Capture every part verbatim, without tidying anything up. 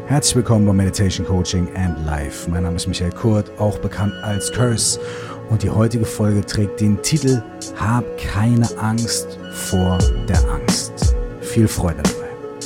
Herzlich willkommen bei Meditation Coaching and Life. Mein Name ist Michael Kurt, auch bekannt als Curse. Und die heutige Folge trägt den Titel Hab keine Angst vor der Angst. Viel Freude dabei.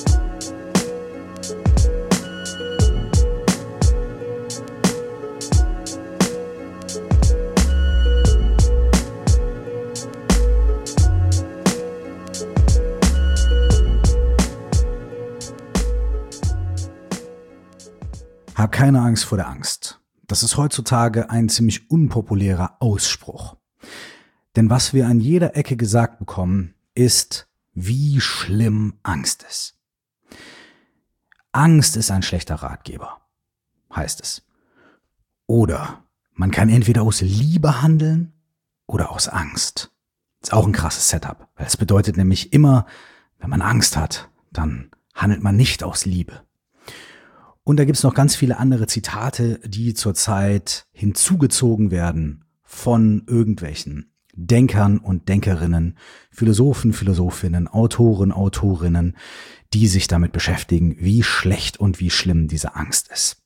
Hab keine Angst vor der Angst. Das ist heutzutage ein ziemlich unpopulärer Ausspruch. Denn was wir an jeder Ecke gesagt bekommen, ist, wie schlimm Angst ist. Angst ist ein schlechter Ratgeber, heißt es. Oder man kann entweder aus Liebe handeln oder aus Angst. Ist auch ein krasses Setup, weil es bedeutet nämlich immer, wenn man Angst hat, dann handelt man nicht aus Liebe. Und da gibt's noch ganz viele andere Zitate, die zurzeit hinzugezogen werden von irgendwelchen Denkern und Denkerinnen, Philosophen, Philosophinnen, Autoren, Autorinnen, die sich damit beschäftigen, wie schlecht und wie schlimm diese Angst ist.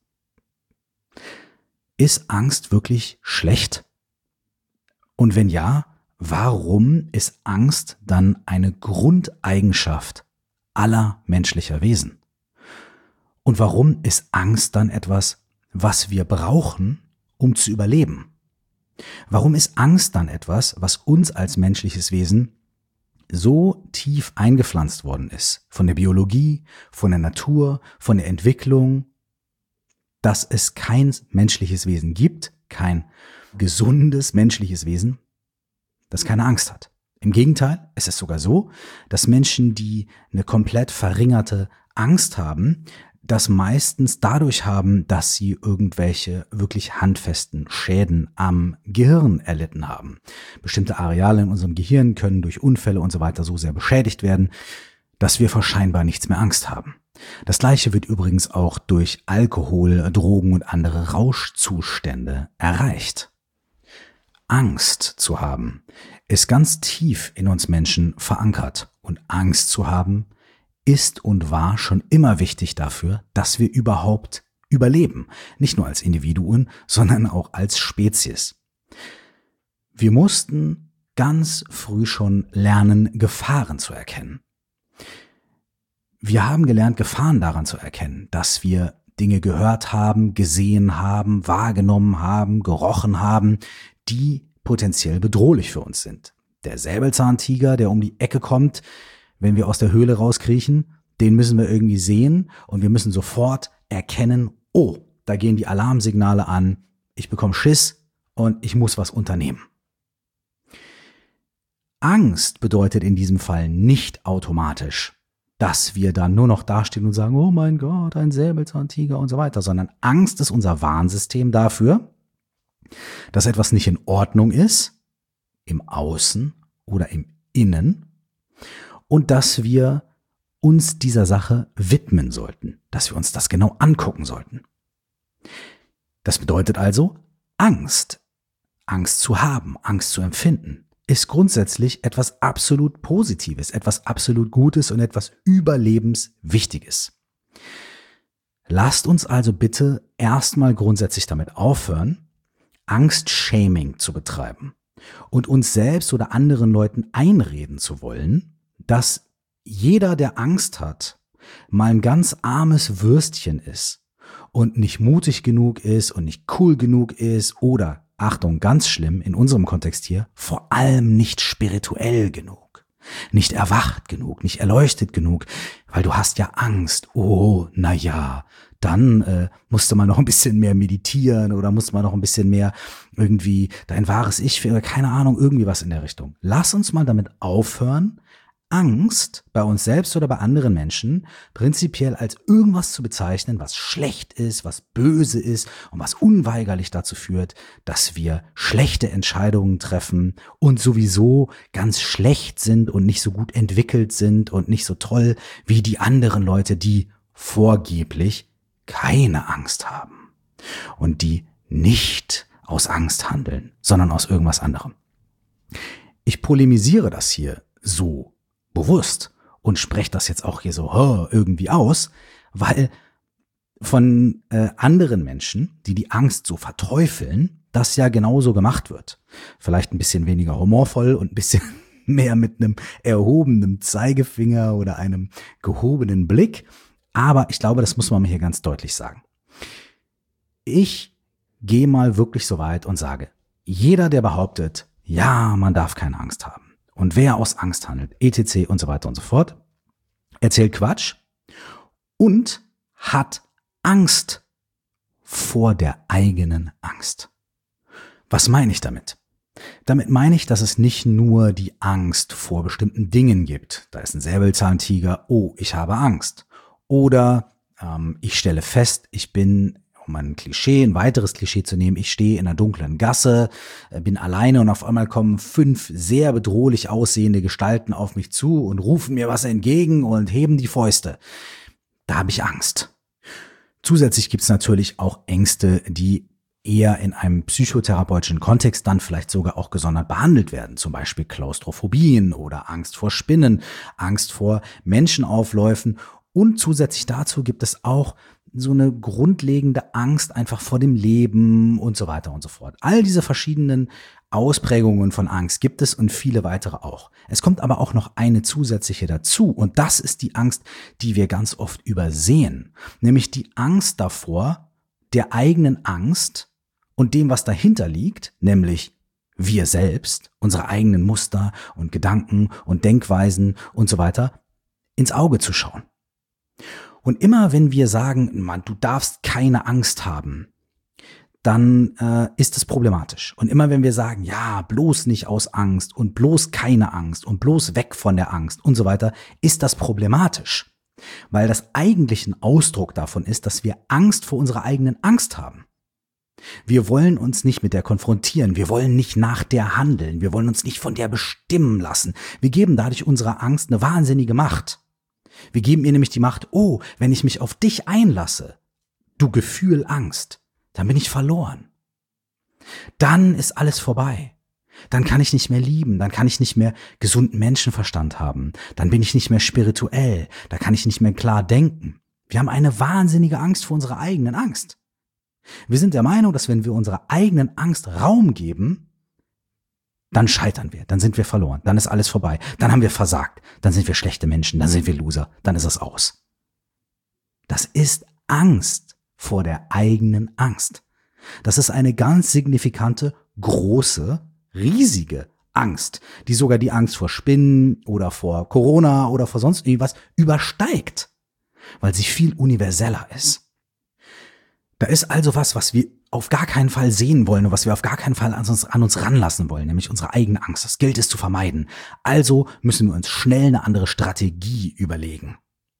Ist Angst wirklich schlecht? Und wenn ja, warum ist Angst dann eine Grundeigenschaft aller menschlicher Wesen? Und warum ist Angst dann etwas, was wir brauchen, um zu überleben? Warum ist Angst dann etwas, was uns als menschliches Wesen so tief eingepflanzt worden ist? Von der Biologie, von der Natur, von der Entwicklung, dass es kein menschliches Wesen gibt, kein gesundes menschliches Wesen, das keine Angst hat. Im Gegenteil, es ist sogar so, dass Menschen, die eine komplett verringerte Angst haben, das meistens dadurch haben, dass sie irgendwelche wirklich handfesten Schäden am Gehirn erlitten haben. Bestimmte Areale in unserem Gehirn können durch Unfälle und so weiter so sehr beschädigt werden, dass wir vor scheinbar nichts mehr Angst haben. Das Gleiche wird übrigens auch durch Alkohol, Drogen und andere Rauschzustände erreicht. Angst zu haben ist ganz tief in uns Menschen verankert und Angst zu haben ist und war schon immer wichtig dafür, dass wir überhaupt überleben. Nicht nur als Individuen, sondern auch als Spezies. Wir mussten ganz früh schon lernen, Gefahren zu erkennen. Wir haben gelernt, Gefahren daran zu erkennen, dass wir Dinge gehört haben, gesehen haben, wahrgenommen haben, gerochen haben, die potenziell bedrohlich für uns sind. Der Säbelzahntiger, der um die Ecke kommt, wenn wir aus der Höhle rauskriechen, den müssen wir irgendwie sehen und wir müssen sofort erkennen, oh, da gehen die Alarmsignale an, ich bekomme Schiss und ich muss was unternehmen. Angst bedeutet in diesem Fall nicht automatisch, dass wir dann nur noch dastehen und sagen, oh mein Gott, ein Säbelzahntiger und so weiter, sondern Angst ist unser Warnsystem dafür, dass etwas nicht in Ordnung ist, im Außen oder im Innen, und dass wir uns dieser Sache widmen sollten, dass wir uns das genau angucken sollten. Das bedeutet also, Angst, Angst zu haben, Angst zu empfinden, ist grundsätzlich etwas absolut Positives, etwas absolut Gutes und etwas Überlebenswichtiges. Lasst uns also bitte erstmal grundsätzlich damit aufhören, Angst-Shaming zu betreiben und uns selbst oder anderen Leuten einreden zu wollen, dass jeder, der Angst hat, mal ein ganz armes Würstchen ist und nicht mutig genug ist und nicht cool genug ist oder, Achtung, ganz schlimm in unserem Kontext hier, vor allem nicht spirituell genug, nicht erwacht genug, nicht erleuchtet genug, weil du hast ja Angst. Oh, na ja, dann äh, musste man noch ein bisschen mehr meditieren oder musste man noch ein bisschen mehr irgendwie dein wahres Ich, oder keine Ahnung, irgendwie was in der Richtung. Lass uns mal damit aufhören, Angst bei uns selbst oder bei anderen Menschen prinzipiell als irgendwas zu bezeichnen, was schlecht ist, was böse ist und was unweigerlich dazu führt, dass wir schlechte Entscheidungen treffen und sowieso ganz schlecht sind und nicht so gut entwickelt sind und nicht so toll wie die anderen Leute, die vorgeblich keine Angst haben und die nicht aus Angst handeln, sondern aus irgendwas anderem. Ich polemisiere das hier so bewusst und spreche das jetzt auch hier so oh, irgendwie aus, weil von äh, anderen Menschen, die die Angst so verteufeln, das ja genauso gemacht wird. Vielleicht ein bisschen weniger humorvoll und ein bisschen mehr mit einem erhobenen Zeigefinger oder einem gehobenen Blick. Aber ich glaube, das muss man mir hier ganz deutlich sagen. Ich gehe mal wirklich so weit und sage, jeder, der behauptet, ja, man darf keine Angst haben und wer aus Angst handelt, et cetera und so weiter und so fort, erzählt Quatsch und hat Angst vor der eigenen Angst. Was meine ich damit? Damit meine ich, dass es nicht nur die Angst vor bestimmten Dingen gibt. Da ist ein Säbelzahntiger, oh, ich habe Angst. Oder ähm, ich stelle fest, ich bin, um ein Klischee, ein weiteres Klischee zu nehmen, ich stehe in einer dunklen Gasse, äh, bin alleine und auf einmal kommen fünf sehr bedrohlich aussehende Gestalten auf mich zu und rufen mir was entgegen und heben die Fäuste. Da habe ich Angst. Zusätzlich gibt es natürlich auch Ängste, die eher in einem psychotherapeutischen Kontext dann vielleicht sogar auch gesondert behandelt werden. Zum Beispiel Klaustrophobien oder Angst vor Spinnen, Angst vor Menschenaufläufen. Und zusätzlich dazu gibt es auch so eine grundlegende Angst einfach vor dem Leben und so weiter und so fort. All diese verschiedenen Ausprägungen von Angst gibt es und viele weitere auch. Es kommt aber auch noch eine zusätzliche dazu und das ist die Angst, die wir ganz oft übersehen, nämlich die Angst davor, der eigenen Angst und dem, was dahinter liegt, nämlich wir selbst, unsere eigenen Muster und Gedanken und Denkweisen und so weiter, ins Auge zu schauen. Und immer wenn wir sagen, Mann, du darfst keine Angst haben, dann äh, ist es problematisch. Und immer wenn wir sagen, ja, bloß nicht aus Angst und bloß keine Angst und bloß weg von der Angst und so weiter, ist das problematisch. Weil das eigentlich ein Ausdruck davon ist, dass wir Angst vor unserer eigenen Angst haben. Wir wollen uns nicht mit der konfrontieren, wir wollen nicht nach der handeln, wir wollen uns nicht von der bestimmen lassen. Wir geben dadurch unserer Angst eine wahnsinnige Macht. Wir geben ihr nämlich die Macht, oh, wenn ich mich auf dich einlasse, du Gefühl Angst, dann bin ich verloren. Dann ist alles vorbei. Dann kann ich nicht mehr lieben, dann kann ich nicht mehr gesunden Menschenverstand haben, dann bin ich nicht mehr spirituell, da kann ich nicht mehr klar denken. Wir haben eine wahnsinnige Angst vor unserer eigenen Angst. Wir sind der Meinung, dass wenn wir unserer eigenen Angst Raum geben, dann scheitern wir, dann sind wir verloren, dann ist alles vorbei, dann haben wir versagt, dann sind wir schlechte Menschen, dann sind wir Loser, dann ist es aus. Das ist Angst vor der eigenen Angst. Das ist eine ganz signifikante, große, riesige Angst, die sogar die Angst vor Spinnen oder vor Corona oder vor sonst irgendwas übersteigt, weil sie viel universeller ist. Da ist also was, was wir auf gar keinen Fall sehen wollen und was wir auf gar keinen Fall an uns, an uns ranlassen wollen, nämlich unsere eigene Angst. Das gilt es zu vermeiden. Also müssen wir uns schnell eine andere Strategie überlegen.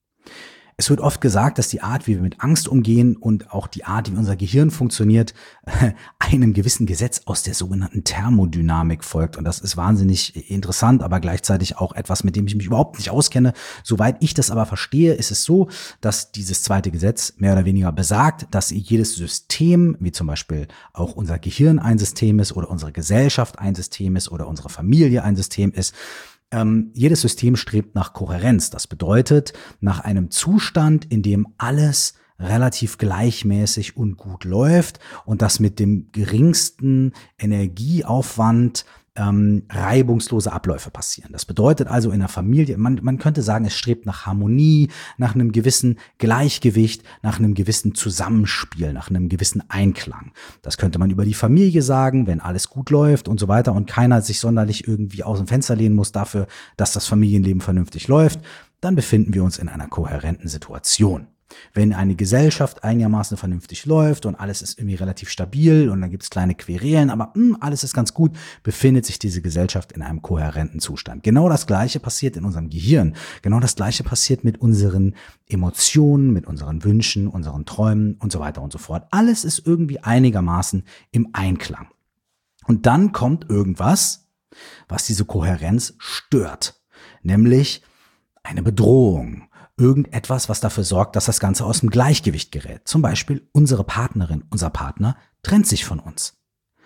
Es wird oft gesagt, dass die Art, wie wir mit Angst umgehen und auch die Art, wie unser Gehirn funktioniert, einem gewissen Gesetz aus der sogenannten Thermodynamik folgt. Und das ist wahnsinnig interessant, aber gleichzeitig auch etwas, mit dem ich mich überhaupt nicht auskenne. Soweit ich das aber verstehe, ist es so, dass dieses zweite Gesetz mehr oder weniger besagt, dass jedes System, wie zum Beispiel auch unser Gehirn ein System ist oder unsere Gesellschaft ein System ist oder unsere Familie ein System ist, Ähm, jedes System strebt nach Kohärenz. Das bedeutet, nach einem Zustand, in dem alles relativ gleichmäßig und gut läuft und das mit dem geringsten Energieaufwand ähm, reibungslose Abläufe passieren. Das bedeutet also in der Familie, man, man könnte sagen, es strebt nach Harmonie, nach einem gewissen Gleichgewicht, nach einem gewissen Zusammenspiel, nach einem gewissen Einklang. Das könnte man über die Familie sagen, wenn alles gut läuft und so weiter und keiner sich sonderlich irgendwie aus dem Fenster lehnen muss dafür, dass das Familienleben vernünftig läuft, dann befinden wir uns in einer kohärenten Situation. Wenn eine Gesellschaft einigermaßen vernünftig läuft und alles ist irgendwie relativ stabil und dann gibt es kleine Querelen, aber mh, alles ist ganz gut, befindet sich diese Gesellschaft in einem kohärenten Zustand. Genau das Gleiche passiert in unserem Gehirn. Genau das Gleiche passiert mit unseren Emotionen, mit unseren Wünschen, unseren Träumen und so weiter und so fort. Alles ist irgendwie einigermaßen im Einklang. Und dann kommt irgendwas, was diese Kohärenz stört, nämlich eine Bedrohung. Irgendetwas, was dafür sorgt, dass das Ganze aus dem Gleichgewicht gerät. Zum Beispiel unsere Partnerin, unser Partner trennt sich von uns.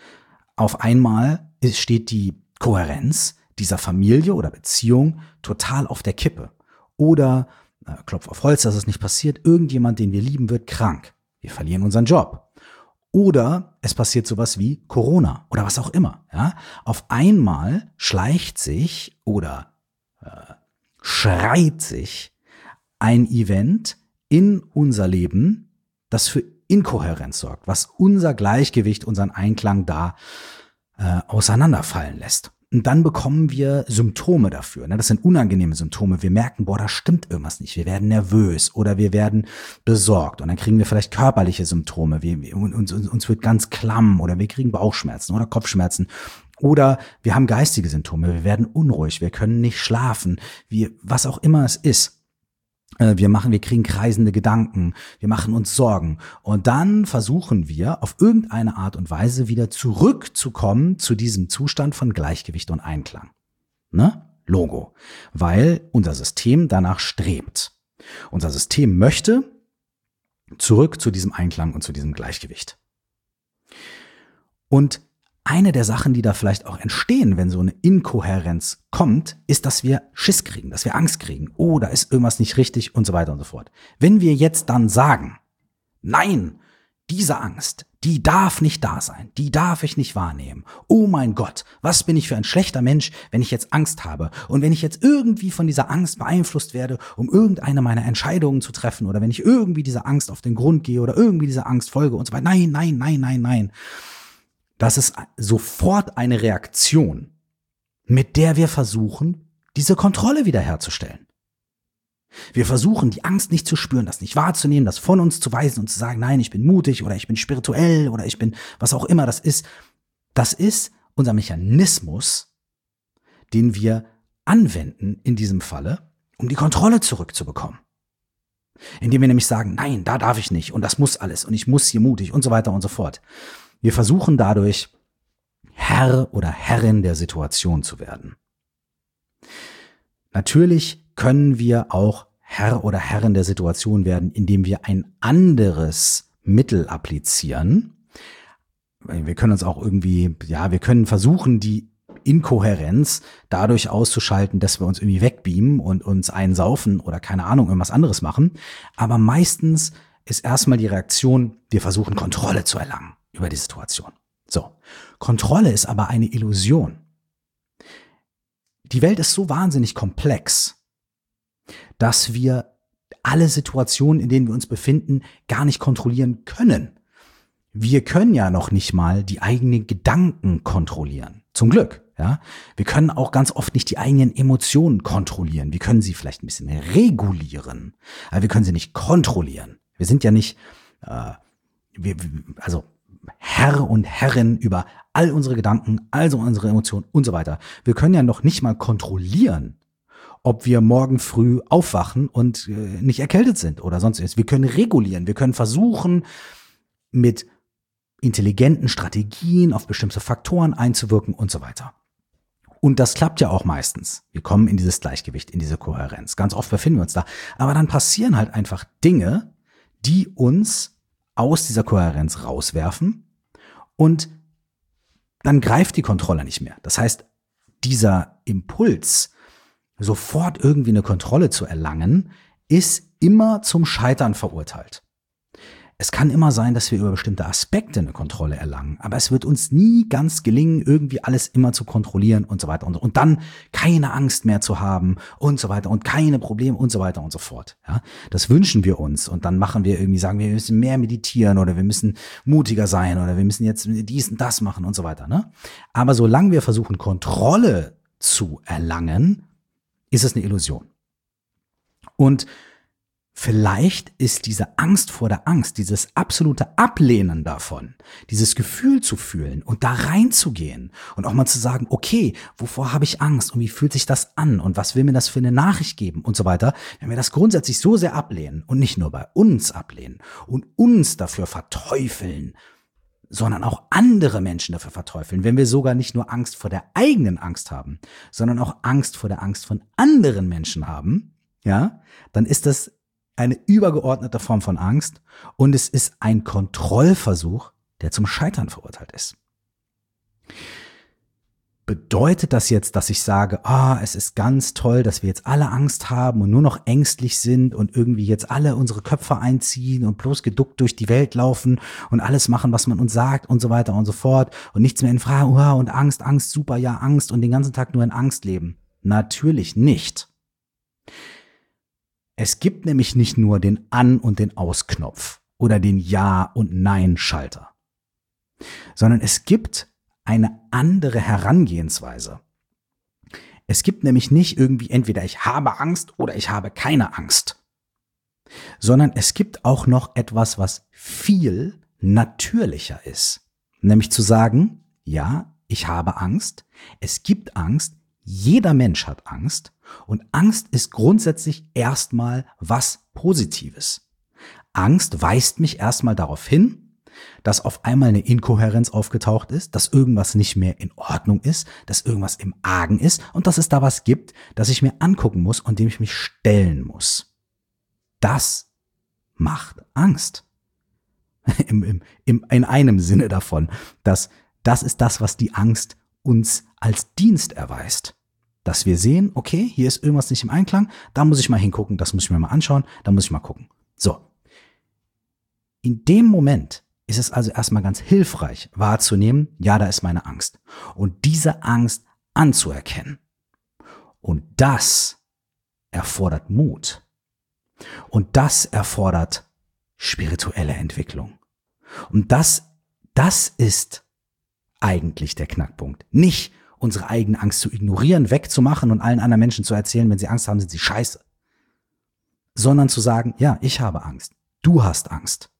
Auf einmal steht die Kohärenz dieser Familie oder Beziehung total auf der Kippe. Oder äh, Klopf auf Holz, dass es nicht passiert, irgendjemand, den wir lieben, wird krank. Wir verlieren unseren Job. Oder es passiert sowas wie Corona oder was auch immer. Ja? Auf einmal schleicht sich oder äh, schreit sich ein Event in unser Leben, das für Inkohärenz sorgt, was unser Gleichgewicht, unseren Einklang da äh, auseinanderfallen lässt. Und dann bekommen wir Symptome dafür. Ne? Das sind unangenehme Symptome. Wir merken, boah, da stimmt irgendwas nicht. Wir werden nervös oder wir werden besorgt. Und dann kriegen wir vielleicht körperliche Symptome. Wir, wir, uns, uns, uns wird ganz klamm oder wir kriegen Bauchschmerzen oder Kopfschmerzen. Oder wir haben geistige Symptome. Wir werden unruhig. Wir können nicht schlafen. Wir, was auch immer es ist. Wir machen, wir kriegen kreisende Gedanken, wir machen uns Sorgen und dann versuchen wir auf irgendeine Art und Weise wieder zurückzukommen zu diesem Zustand von Gleichgewicht und Einklang. Ne? Logo. Weil unser System danach strebt. Unser System möchte zurück zu diesem Einklang und zu diesem Gleichgewicht. Und eine der Sachen, die da vielleicht auch entstehen, wenn so eine Inkohärenz kommt, ist, dass wir Schiss kriegen, dass wir Angst kriegen. Oh, da ist irgendwas nicht richtig und so weiter und so fort. Wenn wir jetzt dann sagen, nein, diese Angst, die darf nicht da sein, die darf ich nicht wahrnehmen. Oh mein Gott, was bin ich für ein schlechter Mensch, wenn ich jetzt Angst habe und wenn ich jetzt irgendwie von dieser Angst beeinflusst werde, um irgendeine meiner Entscheidungen zu treffen oder wenn ich irgendwie dieser Angst auf den Grund gehe oder irgendwie dieser Angst folge und so weiter. Nein, nein, nein, nein, nein. Das ist sofort eine Reaktion, mit der wir versuchen, diese Kontrolle wiederherzustellen. Wir versuchen, die Angst nicht zu spüren, das nicht wahrzunehmen, das von uns zu weisen und zu sagen, nein, ich bin mutig oder ich bin spirituell oder ich bin, was auch immer das ist. Das ist unser Mechanismus, den wir anwenden in diesem Falle, um die Kontrolle zurückzubekommen. Indem wir nämlich sagen, nein, da darf ich nicht und das muss alles und ich muss hier mutig und so weiter und so fort. Wir versuchen dadurch, Herr oder Herrin der Situation zu werden. Natürlich können wir auch Herr oder Herrin der Situation werden, indem wir ein anderes Mittel applizieren. Wir können uns auch irgendwie, ja, wir können versuchen, die Inkohärenz dadurch auszuschalten, dass wir uns irgendwie wegbeamen und uns einsaufen oder keine Ahnung, irgendwas anderes machen. Aber meistens ist erstmal die Reaktion, wir versuchen Kontrolle zu erlangen über die Situation. So, Kontrolle ist aber eine Illusion. Die Welt ist so wahnsinnig komplex, dass wir alle Situationen, in denen wir uns befinden, gar nicht kontrollieren können. Wir können ja noch nicht mal die eigenen Gedanken kontrollieren. Zum Glück, ja. Wir können auch ganz oft nicht die eigenen Emotionen kontrollieren. Wir können sie vielleicht ein bisschen regulieren, aber wir können sie nicht kontrollieren. Wir sind ja nicht, äh, wir, also Herr und Herrin über all unsere Gedanken, also unsere Emotionen und so weiter. Wir können ja noch nicht mal kontrollieren, ob wir morgen früh aufwachen und äh, nicht erkältet sind oder sonst was. Wir können regulieren, wir können versuchen, mit intelligenten Strategien auf bestimmte Faktoren einzuwirken und so weiter. Und das klappt ja auch meistens. Wir kommen in dieses Gleichgewicht, in diese Kohärenz. Ganz oft befinden wir uns da. Aber dann passieren halt einfach Dinge, die uns aus dieser Kohärenz rauswerfen und dann greift die Kontrolle nicht mehr. Das heißt, dieser Impuls, sofort irgendwie eine Kontrolle zu erlangen, ist immer zum Scheitern verurteilt. Es kann immer sein, dass wir über bestimmte Aspekte eine Kontrolle erlangen, aber es wird uns nie ganz gelingen, irgendwie alles immer zu kontrollieren und so weiter und so. Und dann keine Angst mehr zu haben und so weiter und keine Probleme und so weiter und so fort. Ja, das wünschen wir uns und dann machen wir irgendwie, sagen wir, wir müssen mehr meditieren oder wir müssen mutiger sein oder wir müssen jetzt dies und das machen und so weiter. Ne? Aber solange wir versuchen, Kontrolle zu erlangen, ist es eine Illusion. Und vielleicht ist diese Angst vor der Angst, dieses absolute Ablehnen davon, dieses Gefühl zu fühlen und da reinzugehen und auch mal zu sagen, okay, wovor habe ich Angst und wie fühlt sich das an und was will mir das für eine Nachricht geben und so weiter. Wenn wir das grundsätzlich so sehr ablehnen und nicht nur bei uns ablehnen und uns dafür verteufeln, sondern auch andere Menschen dafür verteufeln, wenn wir sogar nicht nur Angst vor der eigenen Angst haben, sondern auch Angst vor der Angst von anderen Menschen haben, ja, dann ist das eine übergeordnete Form von Angst und es ist ein Kontrollversuch, der zum Scheitern verurteilt ist. Bedeutet das jetzt, dass ich sage, ah, es ist ganz toll, dass wir jetzt alle Angst haben und nur noch ängstlich sind und irgendwie jetzt alle unsere Köpfe einziehen und bloß geduckt durch die Welt laufen und alles machen, was man uns sagt und so weiter und so fort und nichts mehr in Frage, oh, und Angst, Angst, super, ja, Angst und den ganzen Tag nur in Angst leben? Natürlich nicht. Es gibt nämlich nicht nur den An- und den Ausknopf oder den Ja- und Nein-Schalter, sondern es gibt eine andere Herangehensweise. Es gibt nämlich nicht irgendwie entweder ich habe Angst oder ich habe keine Angst, sondern es gibt auch noch etwas, was viel natürlicher ist. Nämlich zu sagen, ja, ich habe Angst, es gibt Angst, jeder Mensch hat Angst und Angst ist grundsätzlich erstmal was Positives. Angst weist mich erstmal darauf hin, dass auf einmal eine Inkohärenz aufgetaucht ist, dass irgendwas nicht mehr in Ordnung ist, dass irgendwas im Argen ist und dass es da was gibt, das ich mir angucken muss und dem ich mich stellen muss. Das macht Angst. Im, im, im, in einem Sinne davon, dass das ist das, was die Angst uns als Dienst erweist. Dass wir sehen, okay, hier ist irgendwas nicht im Einklang, da muss ich mal hingucken, das muss ich mir mal anschauen, da muss ich mal gucken. So. In dem Moment ist es also erstmal ganz hilfreich wahrzunehmen, ja, da ist meine Angst. Und diese Angst anzuerkennen. Und das erfordert Mut. Und das erfordert spirituelle Entwicklung. Und das, das ist eigentlich der Knackpunkt. Nicht unsere eigene Angst zu ignorieren, wegzumachen und allen anderen Menschen zu erzählen, wenn sie Angst haben, sind sie scheiße. Sondern zu sagen, ja, ich habe Angst. Du hast Angst.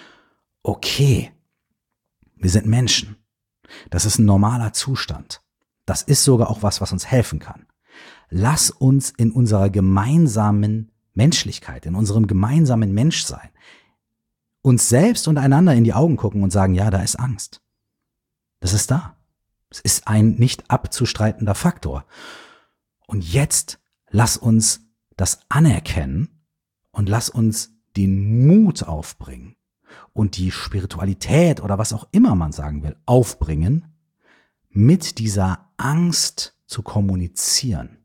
Okay, wir sind Menschen. Das ist ein normaler Zustand. Das ist sogar auch was, was uns helfen kann. Lass uns in unserer gemeinsamen Menschlichkeit, in unserem gemeinsamen Menschsein, uns selbst und einander in die Augen gucken und sagen, ja, da ist Angst. Das ist da. Es ist ein nicht abzustreitender Faktor. Und jetzt lass uns das anerkennen und lass uns den Mut aufbringen und die Spiritualität oder was auch immer man sagen will, aufbringen, mit dieser Angst zu kommunizieren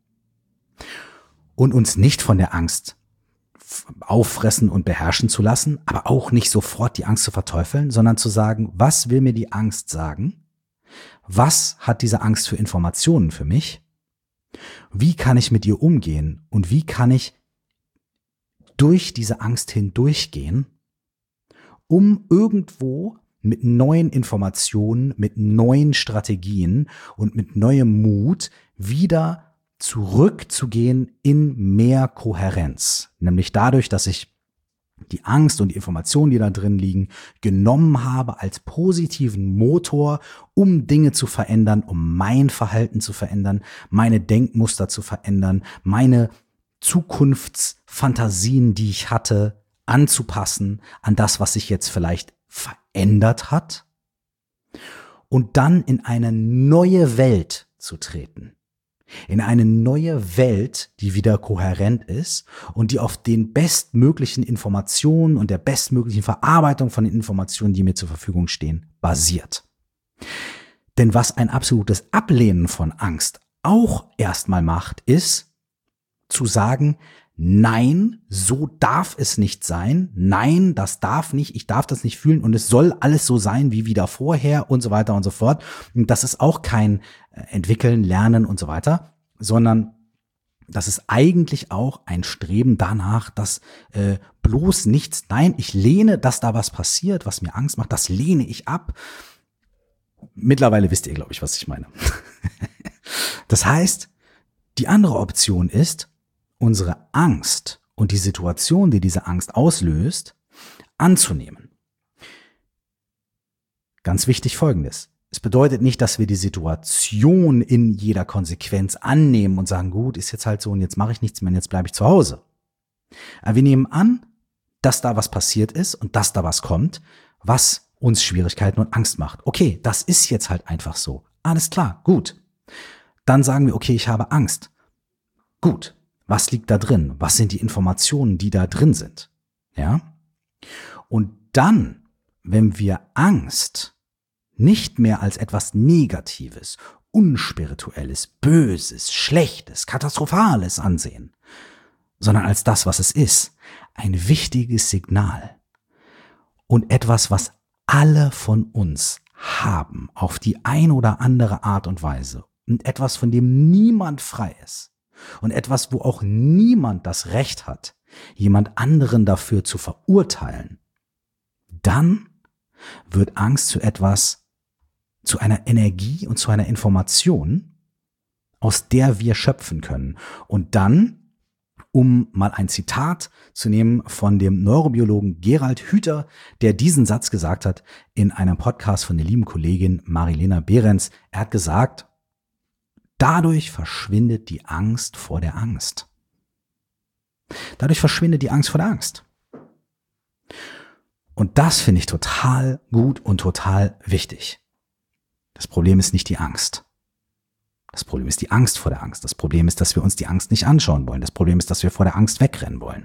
und uns nicht von der Angst auffressen und beherrschen zu lassen, aber auch nicht sofort die Angst zu verteufeln, sondern zu sagen, was will mir die Angst sagen? Was hat diese Angst für Informationen für mich? Wie kann ich mit ihr umgehen und wie kann ich durch diese Angst hindurchgehen, um irgendwo mit neuen Informationen, mit neuen Strategien und mit neuem Mut wieder zurückzugehen in mehr Kohärenz. Nämlich dadurch, dass ich die Angst und die Informationen, die da drin liegen, genommen habe als positiven Motor, um Dinge zu verändern, um mein Verhalten zu verändern, meine Denkmuster zu verändern, meine Zukunftsfantasien, die ich hatte, anzupassen an das, was sich jetzt vielleicht verändert hat und dann in eine neue Welt zu treten. In eine neue Welt, die wieder kohärent ist und die auf den bestmöglichen Informationen und der bestmöglichen Verarbeitung von den Informationen, die mir zur Verfügung stehen, basiert. Denn was ein absolutes Ablehnen von Angst auch erstmal macht, ist zu sagen, nein, so darf es nicht sein. Nein, das darf nicht. Ich darf das nicht fühlen und es soll alles so sein wie wieder vorher und so weiter und so fort. Und das ist auch kein Entwickeln, Lernen und so weiter, sondern das ist eigentlich auch ein Streben danach, dass äh, bloß nichts, nein, ich lehne, dass da was passiert, was mir Angst macht, das lehne ich ab. Mittlerweile wisst ihr, glaube ich, was ich meine. Das heißt, die andere Option ist, unsere Angst und die Situation, die diese Angst auslöst, anzunehmen. Ganz wichtig Folgendes. Es bedeutet nicht, dass wir die Situation in jeder Konsequenz annehmen und sagen, gut, ist jetzt halt so und jetzt mache ich nichts mehr und jetzt bleibe ich zu Hause. Aber wir nehmen an, dass da was passiert ist und dass da was kommt, was uns Schwierigkeiten und Angst macht. Okay, das ist jetzt halt einfach so. Alles klar, gut. Dann sagen wir, okay, ich habe Angst. Gut. Was liegt da drin? Was sind die Informationen, die da drin sind? Ja? Und dann, wenn wir Angst nicht mehr als etwas Negatives, Unspirituelles, Böses, Schlechtes, Katastrophales ansehen, sondern als das, was es ist, ein wichtiges Signal und etwas, was alle von uns haben, auf die eine oder andere Art und Weise und etwas, von dem niemand frei ist und etwas, wo auch niemand das Recht hat, jemand anderen dafür zu verurteilen, dann wird Angst zu etwas, zu einer Energie und zu einer Information, aus der wir schöpfen können. Und dann, um mal ein Zitat zu nehmen von dem Neurobiologen Gerald Hüther, der diesen Satz gesagt hat in einem Podcast von der lieben Kollegin Marilena Behrens. Er hat gesagt, dadurch verschwindet die Angst vor der Angst. Dadurch verschwindet die Angst vor der Angst. Und das finde ich total gut und total wichtig. Das Problem ist nicht die Angst. Das Problem ist die Angst vor der Angst. Das Problem ist, dass wir uns die Angst nicht anschauen wollen. Das Problem ist, dass wir vor der Angst wegrennen wollen.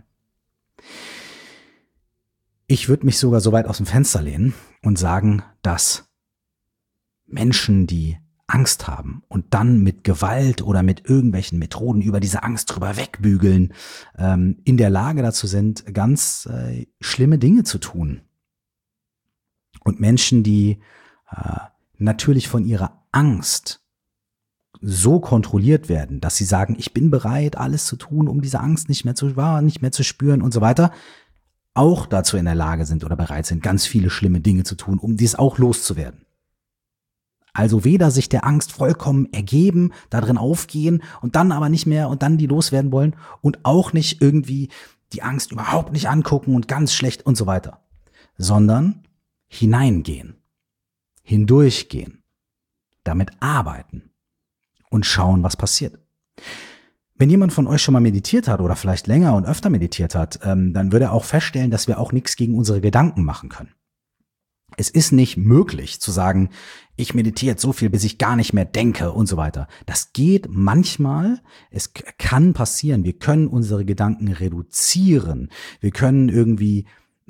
Ich würde mich sogar so weit aus dem Fenster lehnen und sagen, dass Menschen, die Angst haben und dann mit Gewalt oder mit irgendwelchen Methoden über diese Angst drüber wegbügeln, ähm, in der Lage dazu sind, ganz äh, schlimme Dinge zu tun. Und Menschen, die äh, natürlich von ihrer Angst so kontrolliert werden, dass sie sagen, ich bin bereit, alles zu tun, um diese Angst nicht mehr zu wahren, nicht mehr zu spüren und so weiter, auch dazu in der Lage sind oder bereit sind, ganz viele schlimme Dinge zu tun, um dies auch loszuwerden. Also weder sich der Angst vollkommen ergeben, da drin aufgehen und dann aber nicht mehr und dann die loswerden wollen und auch nicht irgendwie die Angst überhaupt nicht angucken und ganz schlecht und so weiter, sondern hineingehen, hindurchgehen, damit arbeiten und schauen, was passiert. Wenn jemand von euch schon mal meditiert hat oder vielleicht länger und öfter meditiert hat, ähm, dann würde er auch feststellen, dass wir auch nichts gegen unsere Gedanken machen können. Es ist nicht möglich zu sagen, ich meditiere jetzt so viel, bis ich gar nicht mehr denke und so weiter. Das geht manchmal, es kann passieren. Wir können unsere Gedanken reduzieren. Wir können irgendwie,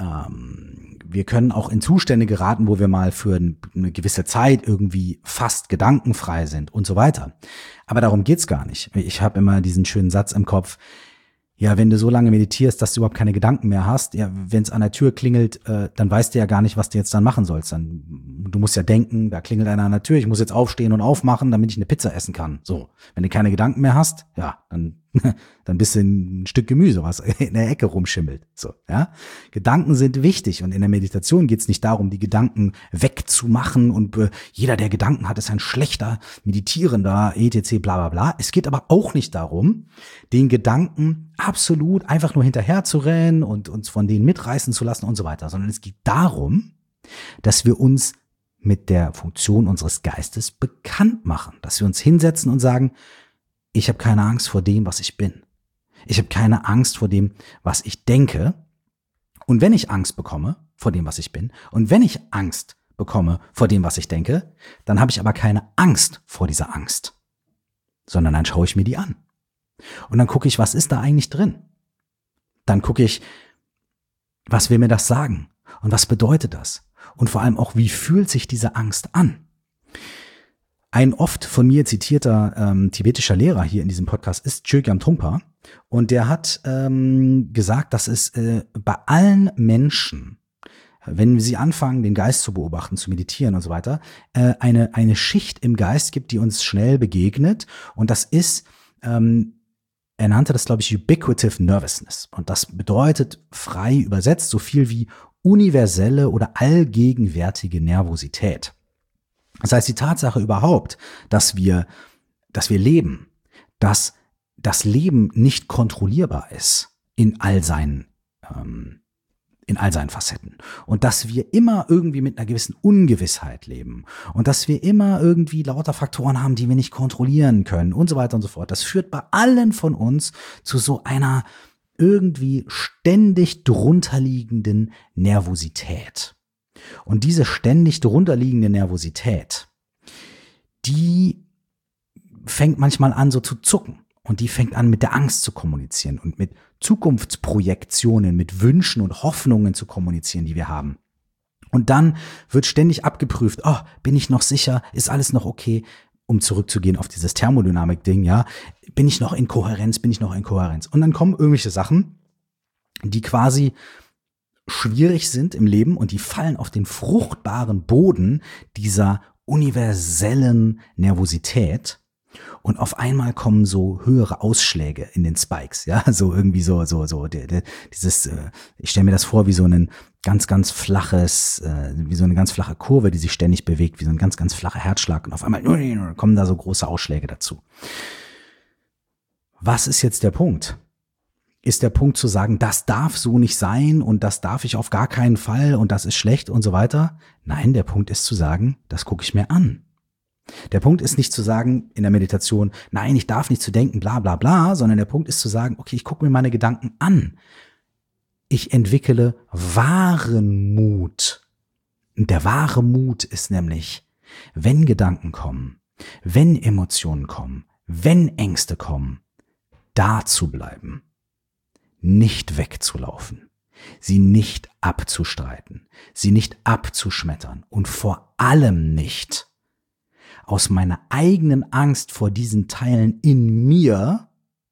ähm, wir können auch in Zustände geraten, wo wir mal für eine gewisse Zeit irgendwie fast gedankenfrei sind und so weiter. Aber darum geht's gar nicht. Ich habe immer diesen schönen Satz im Kopf, ja, wenn du so lange meditierst, dass du überhaupt keine Gedanken mehr hast, ja, wenn es an der Tür klingelt, äh, dann weißt du ja gar nicht, was du jetzt dann machen sollst. Dann, du musst ja denken, da klingelt einer an der Tür, ich muss jetzt aufstehen und aufmachen, damit ich eine Pizza essen kann. So, wenn du keine Gedanken mehr hast, ja, dann, dann bist du ein Stück Gemüse, was in der Ecke rumschimmelt. So, ja. Gedanken sind wichtig und in der Meditation geht es nicht darum, die Gedanken wegzumachen und äh, jeder, der Gedanken hat, ist ein schlechter Meditierender, et cetera, bla bla bla. Es geht aber auch nicht darum, den Gedanken absolut einfach nur hinterher zu rennen und uns von denen mitreißen zu lassen und so weiter, sondern es geht darum, dass wir uns mit der Funktion unseres Geistes bekannt machen, dass wir uns hinsetzen und sagen, ich habe keine Angst vor dem, was ich bin. Ich habe keine Angst vor dem, was ich denke. Und wenn ich Angst bekomme vor dem, was ich bin, und wenn ich Angst bekomme vor dem, was ich denke, dann habe ich aber keine Angst vor dieser Angst, sondern dann schaue ich mir die an. Und dann gucke ich, was ist da eigentlich drin? Dann gucke ich, was will mir das sagen? Und was bedeutet das? Und vor allem auch, wie fühlt sich diese Angst an? Ein oft von mir zitierter ähm, tibetischer Lehrer hier in diesem Podcast ist Chögyam Trungpa. Und der hat ähm, gesagt, dass es äh, bei allen Menschen, wenn sie anfangen, den Geist zu beobachten, zu meditieren und so weiter, äh, eine, eine Schicht im Geist gibt, die uns schnell begegnet. Und das ist, ähm, er nannte das, glaube ich, Ubiquitive Nervousness. Und das bedeutet frei übersetzt so viel wie universelle oder allgegenwärtige Nervosität. Das heißt, die Tatsache überhaupt, dass wir, dass wir leben, dass das Leben nicht kontrollierbar ist in all seinen, ähm, in all seinen Facetten und dass wir immer irgendwie mit einer gewissen Ungewissheit leben und dass wir immer irgendwie lauter Faktoren haben, die wir nicht kontrollieren können und so weiter und so fort. Das führt bei allen von uns zu so einer irgendwie ständig drunterliegenden Nervosität. Und diese ständig drunterliegende Nervosität, die fängt manchmal an so zu zucken und die fängt an mit der Angst zu kommunizieren und mit Zukunftsprojektionen, mit Wünschen und Hoffnungen zu kommunizieren, die wir haben. Und dann wird ständig abgeprüft, oh, bin ich noch sicher, ist alles noch okay? um zurückzugehen auf dieses Thermodynamik-Ding, ja, bin ich noch in Kohärenz, bin ich noch in Kohärenz. Und dann kommen irgendwelche Sachen, die quasi schwierig sind im Leben und die fallen auf den fruchtbaren Boden dieser universellen Nervosität. Und auf einmal kommen so höhere Ausschläge in den Spikes, ja, so irgendwie so, so, so, der, der, dieses, äh, ich stelle mir das vor wie so ein ganz, ganz flaches, äh, wie so eine ganz flache Kurve, die sich ständig bewegt, wie so ein ganz, ganz flacher Herzschlag und auf einmal kommen da so große Ausschläge dazu. Was ist jetzt der Punkt? Ist der Punkt zu sagen, das darf so nicht sein und das darf ich auf gar keinen Fall und das ist schlecht und so weiter? Nein, der Punkt ist zu sagen, das gucke ich mir an. Der Punkt ist nicht zu sagen in der Meditation, nein, ich darf nicht zu denken, bla bla bla, sondern der Punkt ist zu sagen, okay, ich gucke mir meine Gedanken an. Ich entwickle wahren Mut. Und der wahre Mut ist nämlich, wenn Gedanken kommen, wenn Emotionen kommen, wenn Ängste kommen, da zu bleiben, nicht wegzulaufen, sie nicht abzustreiten, sie nicht abzuschmettern und vor allem nicht aus meiner eigenen Angst vor diesen Teilen in mir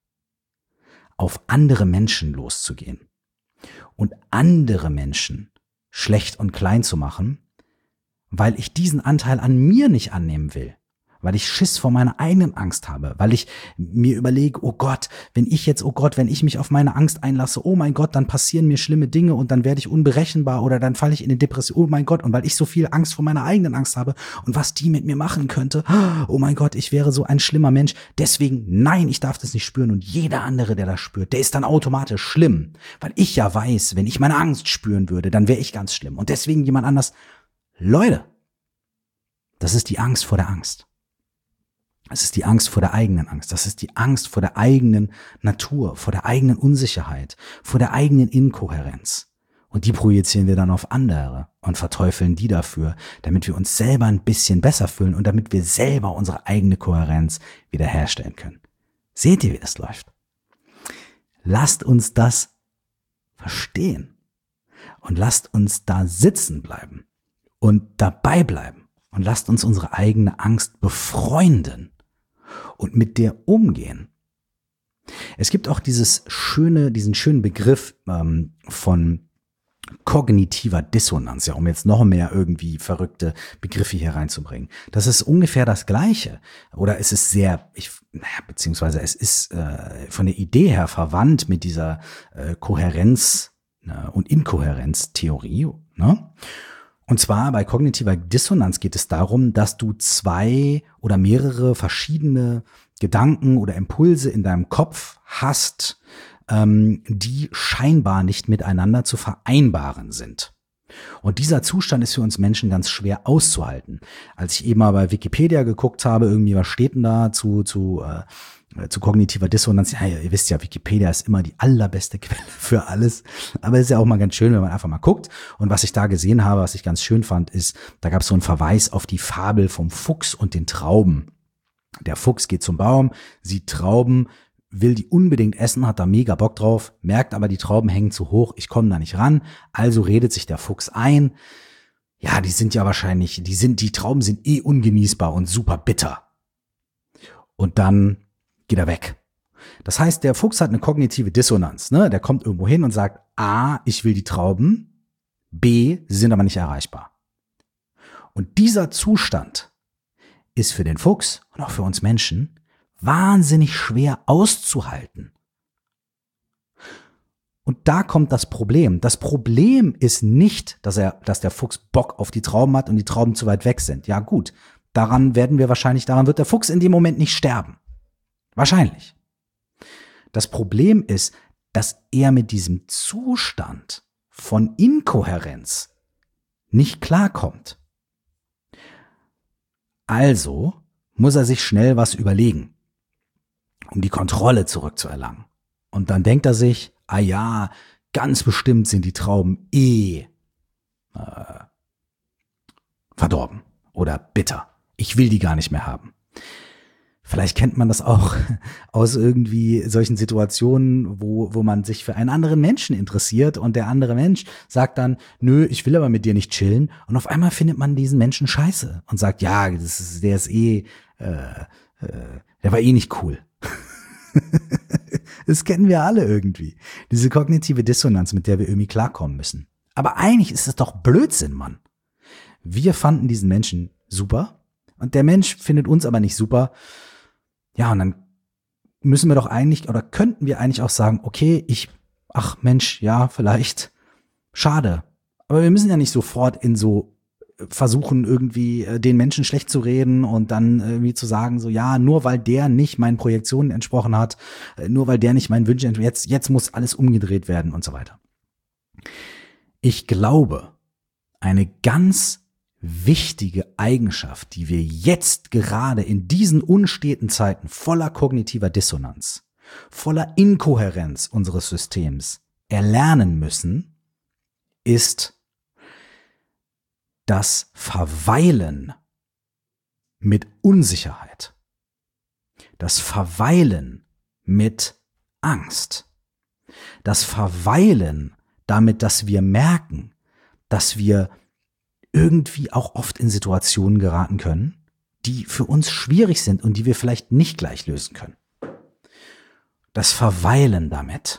auf andere Menschen loszugehen und andere Menschen schlecht und klein zu machen, weil ich diesen Anteil an mir nicht annehmen will, weil ich Schiss vor meiner eigenen Angst habe, weil ich mir überlege, oh Gott, wenn ich jetzt, oh Gott, wenn ich mich auf meine Angst einlasse, oh mein Gott, dann passieren mir schlimme Dinge und dann werde ich unberechenbar oder dann falle ich in eine Depression, oh mein Gott, und weil ich so viel Angst vor meiner eigenen Angst habe und was die mit mir machen könnte, oh mein Gott, ich wäre so ein schlimmer Mensch, deswegen, nein, ich darf das nicht spüren und jeder andere, der das spürt, der ist dann automatisch schlimm, weil ich ja weiß, wenn ich meine Angst spüren würde, dann wäre ich ganz schlimm und deswegen jemand anders. Leute, das ist die Angst vor der Angst. Es ist die Angst vor der eigenen Angst. Das ist die Angst vor der eigenen Natur, vor der eigenen Unsicherheit, vor der eigenen Inkohärenz. Und die projizieren wir dann auf andere und verteufeln die dafür, damit wir uns selber ein bisschen besser fühlen und damit wir selber unsere eigene Kohärenz wiederherstellen können. Seht ihr, wie das läuft? Lasst uns das verstehen und lasst uns da sitzen bleiben und dabei bleiben und lasst uns unsere eigene Angst befreunden und mit der umgehen. Es gibt auch dieses schöne, diesen schönen Begriff ähm, von kognitiver Dissonanz, ja, um jetzt noch mehr irgendwie verrückte Begriffe hier reinzubringen. Das ist ungefähr das Gleiche. Oder es ist sehr, ich, naja, beziehungsweise es ist äh, von der Idee her verwandt mit dieser äh, Kohärenz äh, und Inkohärenztheorie, ne? Und zwar bei kognitiver Dissonanz geht es darum, dass du zwei oder mehrere verschiedene Gedanken oder Impulse in deinem Kopf hast, ähm, die scheinbar nicht miteinander zu vereinbaren sind. Und dieser Zustand ist für uns Menschen ganz schwer auszuhalten. Als ich eben mal bei Wikipedia geguckt habe, irgendwie was steht denn da zu, zu, äh, zu kognitiver Dissonanz? Ja, ihr wisst ja, Wikipedia ist immer die allerbeste Quelle für alles. Aber es ist ja auch mal ganz schön, wenn man einfach mal guckt. Und was ich da gesehen habe, was ich ganz schön fand, ist, da gab es so einen Verweis auf die Fabel vom Fuchs und den Trauben. Der Fuchs geht zum Baum, sieht Trauben, will die unbedingt essen, hat da mega Bock drauf, merkt aber, die Trauben hängen zu hoch, ich komme da nicht ran, also redet sich der Fuchs ein, ja, die sind ja wahrscheinlich, die sind, die Trauben sind eh ungenießbar und super bitter. Und dann geht er weg. Das heißt, der Fuchs hat eine kognitive Dissonanz, ne? Der kommt irgendwo hin und sagt, A, ich will die Trauben, B, sie sind aber nicht erreichbar. Und dieser Zustand ist für den Fuchs und auch für uns Menschen wahnsinnig schwer auszuhalten. Und da kommt das Problem. Das Problem ist nicht, dass er, dass der Fuchs Bock auf die Trauben hat und die Trauben zu weit weg sind. Ja gut, daran werden wir wahrscheinlich, daran wird der Fuchs in dem Moment nicht sterben. Wahrscheinlich. Das Problem ist, dass er mit diesem Zustand von Inkohärenz nicht klarkommt. Also muss er sich schnell was überlegen, um die Kontrolle zurückzuerlangen. Und dann denkt er sich, ah ja, ganz bestimmt sind die Trauben eh äh, verdorben oder bitter. Ich will die gar nicht mehr haben. Vielleicht kennt man das auch aus irgendwie solchen Situationen, wo, wo man sich für einen anderen Menschen interessiert und der andere Mensch sagt dann, nö, ich will aber mit dir nicht chillen. Und auf einmal findet man diesen Menschen scheiße und sagt, ja, das ist, der ist eh äh, äh, der war eh nicht cool. Das kennen wir alle irgendwie. Diese kognitive Dissonanz, mit der wir irgendwie klarkommen müssen. Aber eigentlich ist es doch Blödsinn, Mann. Wir fanden diesen Menschen super und der Mensch findet uns aber nicht super. Ja, und dann müssen wir doch eigentlich oder könnten wir eigentlich auch sagen, okay, ich, ach Mensch, ja, vielleicht, schade. Aber wir müssen ja nicht sofort in so versuchen, irgendwie den Menschen schlecht zu reden und dann irgendwie zu sagen, so ja, nur weil der nicht meinen Projektionen entsprochen hat, nur weil der nicht meinen Wünschen entspricht, jetzt, jetzt muss alles umgedreht werden und so weiter. Ich glaube, eine ganz wichtige Eigenschaft, die wir jetzt gerade in diesen unsteten Zeiten voller kognitiver Dissonanz, voller Inkohärenz unseres Systems erlernen müssen, ist das Verweilen mit Unsicherheit, das Verweilen mit Angst, das Verweilen damit, dass wir merken, dass wir irgendwie auch oft in Situationen geraten können, die für uns schwierig sind und die wir vielleicht nicht gleich lösen können. Das Verweilen damit.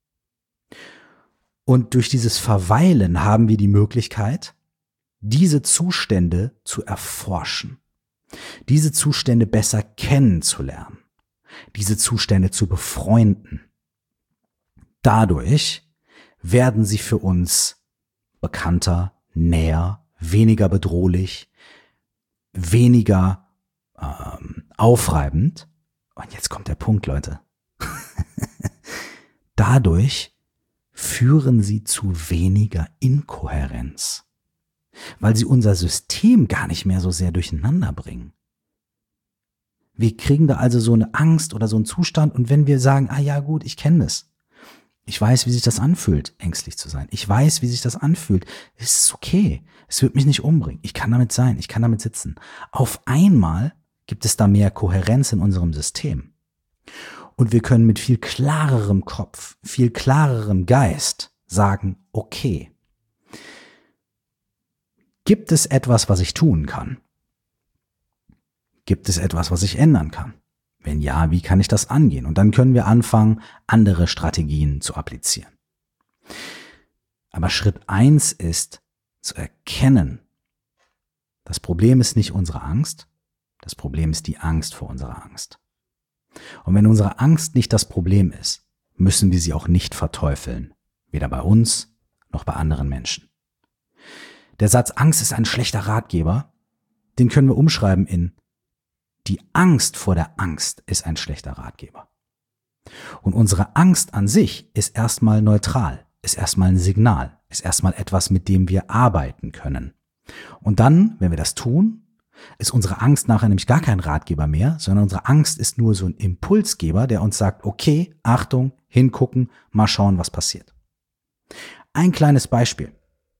Und durch dieses Verweilen haben wir die Möglichkeit, diese Zustände zu erforschen, diese Zustände besser kennenzulernen, diese Zustände zu befreunden. Dadurch werden sie für uns bekannter, näher, weniger bedrohlich, weniger ähm, aufreibend. Und jetzt kommt der Punkt, Leute. Dadurch führen sie zu weniger Inkohärenz, weil sie unser System gar nicht mehr so sehr durcheinander bringen. Wir kriegen da also so eine Angst oder so einen Zustand und wenn wir sagen, ah ja gut, ich kenne das. Ich weiß, wie sich das anfühlt, ängstlich zu sein. Ich weiß, wie sich das anfühlt. Es ist okay. Es wird mich nicht umbringen. Ich kann damit sein. Ich kann damit sitzen. Auf einmal gibt es da mehr Kohärenz in unserem System. Und wir können mit viel klarerem Kopf, viel klarerem Geist sagen, okay, gibt es etwas, was ich tun kann? Gibt es etwas, was ich ändern kann? Wenn ja, wie kann ich das angehen? Und dann können wir anfangen, andere Strategien zu applizieren. Aber Schritt eins ist, zu erkennen, das Problem ist nicht unsere Angst, das Problem ist die Angst vor unserer Angst. Und wenn unsere Angst nicht das Problem ist, müssen wir sie auch nicht verteufeln, weder bei uns noch bei anderen Menschen. Der Satz Angst ist ein schlechter Ratgeber, den können wir umschreiben in die Angst vor der Angst ist ein schlechter Ratgeber. Und unsere Angst an sich ist erstmal neutral, ist erstmal ein Signal, ist erstmal etwas, mit dem wir arbeiten können. Und dann, wenn wir das tun, ist unsere Angst nachher nämlich gar kein Ratgeber mehr, sondern unsere Angst ist nur so ein Impulsgeber, der uns sagt, okay, Achtung, hingucken, mal schauen, was passiert. Ein kleines Beispiel,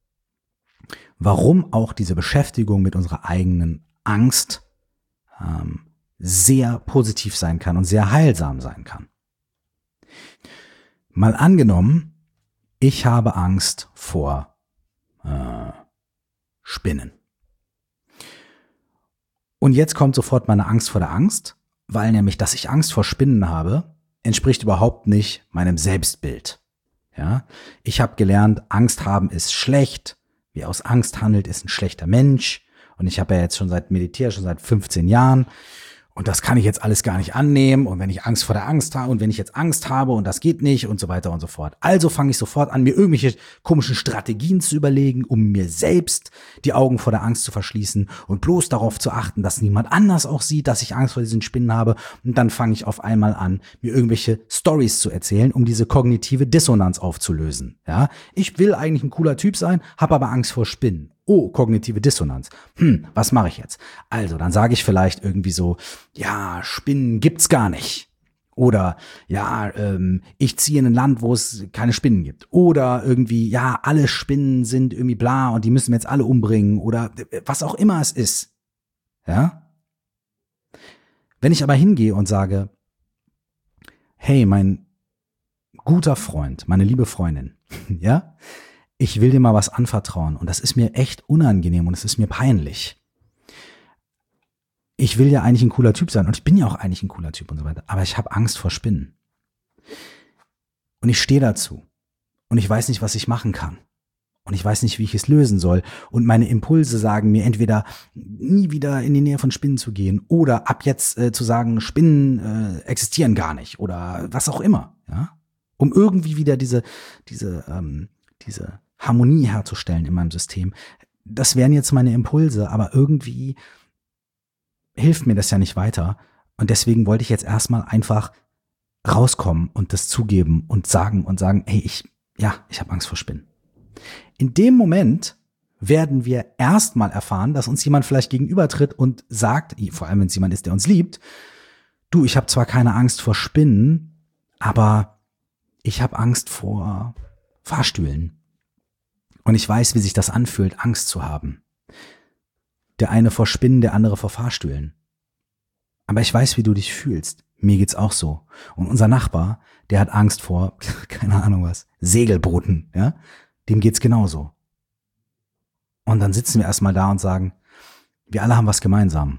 warum auch diese Beschäftigung mit unserer eigenen Angst ähm, sehr positiv sein kann und sehr heilsam sein kann. Mal angenommen, ich habe Angst vor äh, Spinnen. Und jetzt kommt sofort meine Angst vor der Angst, weil nämlich, dass ich Angst vor Spinnen habe, entspricht überhaupt nicht meinem Selbstbild. Ja, ich habe gelernt, Angst haben ist schlecht. Wer aus Angst handelt, ist ein schlechter Mensch. Und ich habe ja jetzt schon seit meditiere schon seit fünfzehn Jahren. Und das kann ich jetzt alles gar nicht annehmen. Und wenn ich Angst vor der Angst habe und wenn ich jetzt Angst habe und das geht nicht und so weiter und so fort. Also fange ich sofort an, mir irgendwelche komischen Strategien zu überlegen, um mir selbst die Augen vor der Angst zu verschließen und bloß darauf zu achten, dass niemand anders auch sieht, dass ich Angst vor diesen Spinnen habe. Und dann fange ich auf einmal an, mir irgendwelche Stories zu erzählen, um diese kognitive Dissonanz aufzulösen. Ja, ich will eigentlich ein cooler Typ sein, habe aber Angst vor Spinnen. Oh, kognitive Dissonanz. Hm, was mache ich jetzt? Also, dann sage ich vielleicht irgendwie so, ja, Spinnen gibt's gar nicht. Oder, ja, ähm, ich ziehe in ein Land, wo es keine Spinnen gibt. Oder irgendwie, ja, alle Spinnen sind irgendwie bla und die müssen wir jetzt alle umbringen. Oder was auch immer es ist. Ja? Wenn ich aber hingehe und sage, hey, mein guter Freund, meine liebe Freundin, ja, ich will dir mal was anvertrauen und das ist mir echt unangenehm und es ist mir peinlich. ich will ja eigentlich ein cooler Typ sein und ich bin ja auch eigentlich ein cooler Typ und so weiter, aber ich habe Angst vor Spinnen. Und ich stehe dazu und ich weiß nicht, was ich machen kann. Und ich weiß nicht, wie ich es lösen soll. Und meine Impulse sagen mir entweder nie wieder in die Nähe von Spinnen zu gehen oder ab jetzt äh, zu sagen, Spinnen äh, existieren gar nicht oder was auch immer. Ja? Um irgendwie wieder diese, diese, ähm, diese Harmonie herzustellen in meinem System. Das wären jetzt meine Impulse, aber irgendwie hilft mir das ja nicht weiter. Und deswegen wollte ich jetzt erstmal einfach rauskommen und das zugeben und sagen und sagen, hey, ich, ja, ich habe Angst vor Spinnen. In dem Moment werden wir erstmal erfahren, dass uns jemand vielleicht gegenübertritt und sagt, vor allem wenn es jemand ist, der uns liebt, du, ich habe zwar keine Angst vor Spinnen, aber ich habe Angst vor Fahrstühlen. Und ich weiß, wie sich das anfühlt, Angst zu haben. Der eine vor Spinnen, der andere vor Fahrstühlen. Aber ich weiß, wie du dich fühlst. Mir geht's auch so. Und unser Nachbar, der hat Angst vor, keine Ahnung was, Segelbooten, ja? Dem geht's genauso. Und dann sitzen wir erstmal da und sagen, wir alle haben was gemeinsam.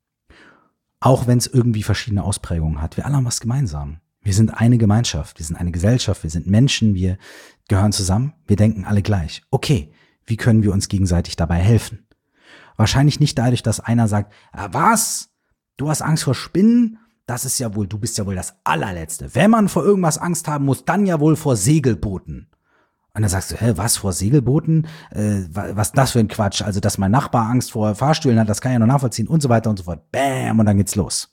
Auch wenn es irgendwie verschiedene Ausprägungen hat, wir alle haben was gemeinsam. Wir sind eine Gemeinschaft, wir sind eine Gesellschaft, wir sind Menschen, wir gehören zusammen, wir denken alle gleich. Okay, wie können wir uns gegenseitig dabei helfen? Wahrscheinlich nicht dadurch, dass einer sagt, ah, was? Du hast Angst vor Spinnen? Das ist ja wohl, du bist ja wohl das Allerletzte. Wenn man vor irgendwas Angst haben muss, dann ja wohl vor Segelbooten. Und dann sagst du, hä, was, vor Segelbooten? Äh, was ist das für ein Quatsch? Also, dass mein Nachbar Angst vor Fahrstühlen hat, das kann ich ja noch nachvollziehen und so weiter und so fort. Bäm, und dann geht's los.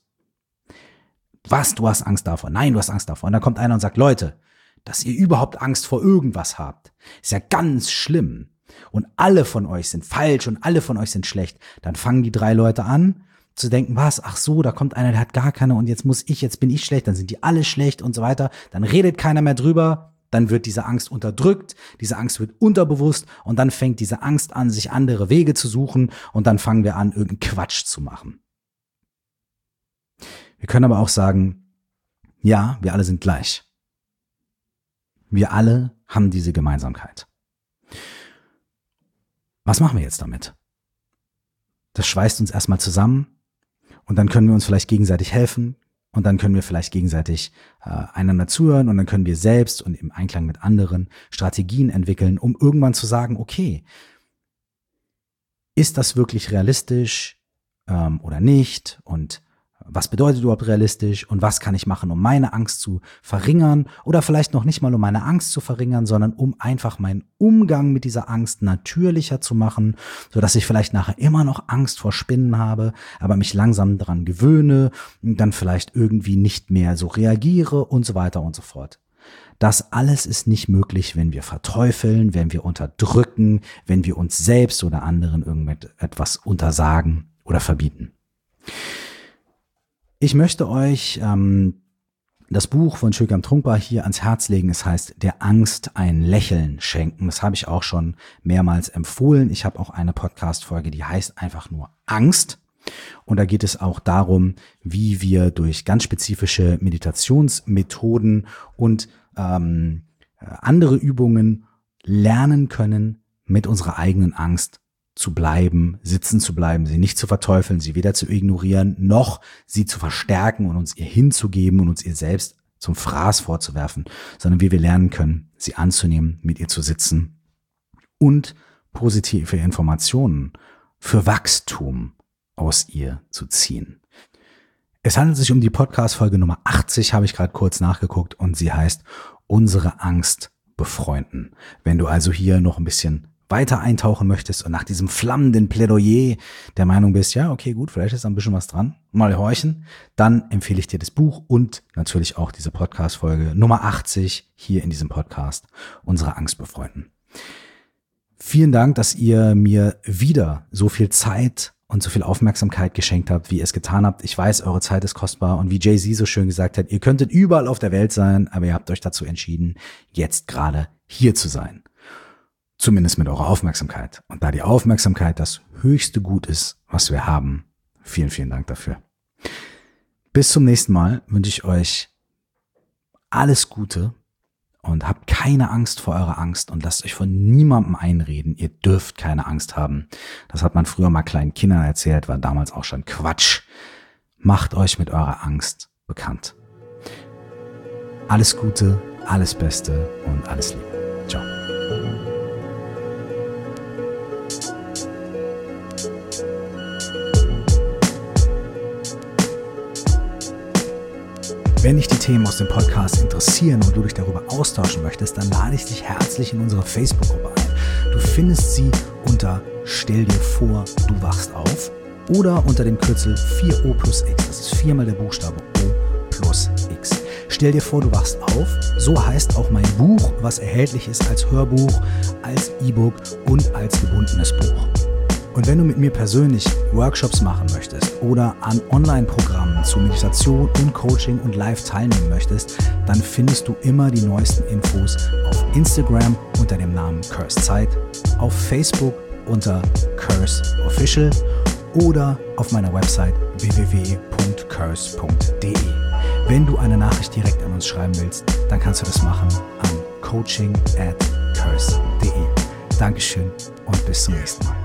Was, du hast Angst davor? Nein, du hast Angst davor. Und dann kommt einer und sagt, Leute, dass ihr überhaupt Angst vor irgendwas habt, ist ja ganz schlimm. Und alle von euch sind falsch und alle von euch sind schlecht. Dann fangen die drei Leute an zu denken, was, ach so, da kommt einer, der hat gar keine und jetzt muss ich, jetzt bin ich schlecht, dann sind die alle schlecht und so weiter. Dann redet keiner mehr drüber. Dann wird diese Angst unterdrückt, diese Angst wird unterbewusst und dann fängt diese Angst an, sich andere Wege zu suchen und dann fangen wir an, irgendeinen Quatsch zu machen. Wir können aber auch sagen, ja, wir alle sind gleich. Wir alle haben diese Gemeinsamkeit. Was machen wir jetzt damit? Das schweißt uns erstmal zusammen und dann können wir uns vielleicht gegenseitig helfen. Und dann können wir vielleicht gegenseitig äh, einander zuhören und dann können wir selbst und im Einklang mit anderen Strategien entwickeln, um irgendwann zu sagen, okay, ist das wirklich realistisch ähm, oder nicht? Und was bedeutet überhaupt realistisch? Und was kann ich machen, um meine Angst zu verringern? Oder vielleicht noch nicht mal, um meine Angst zu verringern, sondern um einfach meinen Umgang mit dieser Angst natürlicher zu machen, sodass ich vielleicht nachher immer noch Angst vor Spinnen habe, aber mich langsam daran gewöhne und dann vielleicht irgendwie nicht mehr so reagiere und so weiter und so fort. Das alles ist nicht möglich, wenn wir verteufeln, wenn wir unterdrücken, wenn wir uns selbst oder anderen irgendetwas untersagen oder verbieten. Ich möchte euch ähm, das Buch von Sjögam Trungpa hier ans Herz legen. Es heißt, der Angst ein Lächeln schenken. Das habe ich auch schon mehrmals empfohlen. Ich habe auch eine Podcast-Folge, die heißt einfach nur Angst. Und da geht es auch darum, wie wir durch ganz spezifische Meditationsmethoden und ähm, andere Übungen lernen können, mit unserer eigenen Angst zu bleiben, sitzen zu bleiben, sie nicht zu verteufeln, sie weder zu ignorieren, noch sie zu verstärken und uns ihr hinzugeben und uns ihr selbst zum Fraß vorzuwerfen, sondern wie wir lernen können, sie anzunehmen, mit ihr zu sitzen und positive Informationen für Wachstum aus ihr zu ziehen. Es handelt sich um die Podcast-Folge Nummer achtzig, habe ich gerade kurz nachgeguckt, und sie heißt Unsere Angst befreunden. Wenn du also hier noch ein bisschen weiter eintauchen möchtest und nach diesem flammenden Plädoyer der Meinung bist, ja, okay, gut, vielleicht ist da ein bisschen was dran, mal horchen, dann empfehle ich dir das Buch und natürlich auch diese Podcast-Folge Nummer achtzig hier in diesem Podcast, Unsere Angst befreunden. Vielen Dank, dass ihr mir wieder so viel Zeit und so viel Aufmerksamkeit geschenkt habt, wie ihr es getan habt. Ich weiß, eure Zeit ist kostbar und wie Jay-Z so schön gesagt hat, ihr könntet überall auf der Welt sein, aber ihr habt euch dazu entschieden, jetzt gerade hier zu sein. Zumindest mit eurer Aufmerksamkeit. Und da die Aufmerksamkeit das höchste Gut ist, was wir haben, vielen, vielen Dank dafür. Bis zum nächsten Mal wünsche ich euch alles Gute Und habt keine Angst vor eurer Angst und lasst euch von niemandem einreden. Ihr dürft keine Angst haben. Das hat man früher mal kleinen Kindern erzählt, war damals auch schon Quatsch. Macht euch mit eurer Angst bekannt. Alles Gute, alles Beste und alles Liebe. Ciao. Wenn dich die Themen aus dem Podcast interessieren und du dich darüber austauschen möchtest, dann lade ich dich herzlich in unsere Facebook-Gruppe ein. Du findest sie unter Stell dir vor, du wachst auf oder unter dem Kürzel vier O plus X. Das ist viermal der Buchstabe O plus X. Stell dir vor, du wachst auf. So heißt auch mein Buch, was erhältlich ist als Hörbuch, als E-Book und als gebundenes Buch. Und wenn du mit mir persönlich Workshops machen möchtest oder an Online-Programmen zu Meditation und Coaching und Live teilnehmen möchtest, dann findest du immer die neuesten Infos auf Instagram unter dem Namen Curse Zeit, auf Facebook unter Curse Official oder auf meiner Website w w w punkt curse punkt d e. Wenn du eine Nachricht direkt an uns schreiben willst, dann kannst du das machen an coaching at curse punkt d e. Dankeschön und bis zum nächsten Mal.